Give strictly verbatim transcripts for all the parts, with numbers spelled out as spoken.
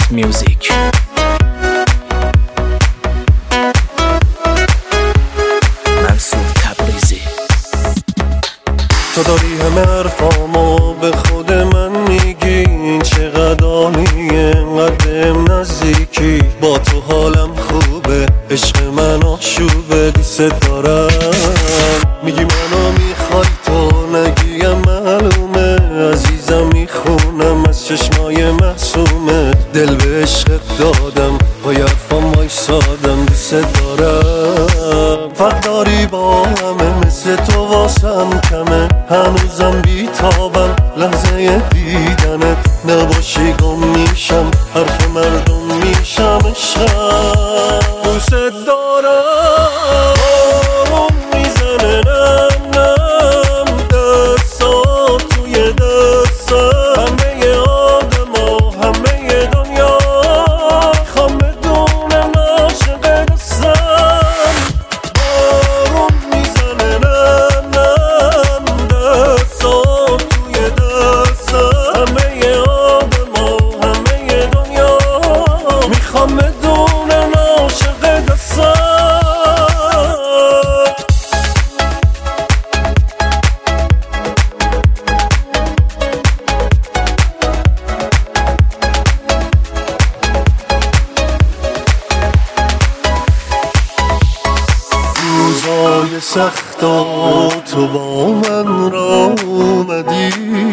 میوزیک. منصور تبریزی. تو داری همه حرفامو به خود من میگی، این چقدر عالیه اینقدر نزدیکی، با تو حالم خوبه، عشق من آشوبه، دوست دارم. میگی منو میخوای تو نگیم معلومه، عزیزم میخونم از چشمای معصومه، دل به عشقت دادم با حرفام وایسادم، دوست دارم. فرق داری با همه، مثل تو واسم کمه، هنوزم بیتابم لحظه دیدنت، نباشی گم میشم حرف مردم میشم، عشقم دوست دارم. بارون میزنه نم نم، دستات توی دستم، همه آدم و همه دنیا خوام بدونم عاشق دستم. بارون میزنه نم نم، دستات توی دستم، همه آدم و همه دنیا میخوام بدونم عاشق دستم. روزای سختا تو با من را اومدی،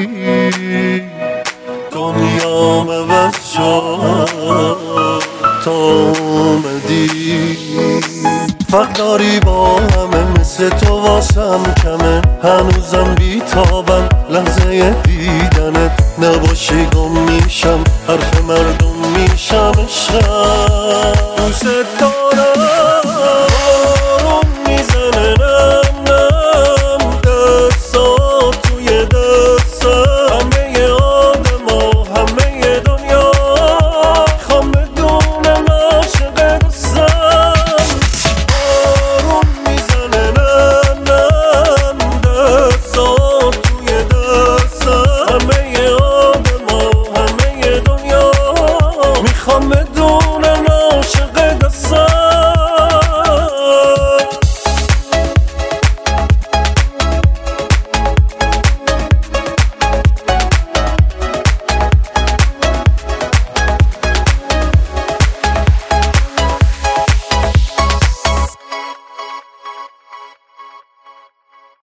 دنیام عوض شد تا اومدی. فرق داری با همه، مثل تو واسم کمه، هنوزم بیتابم لحظه دیدنت، نباشی گم میشم حرف مردم میشم، عشقم دوست دارم.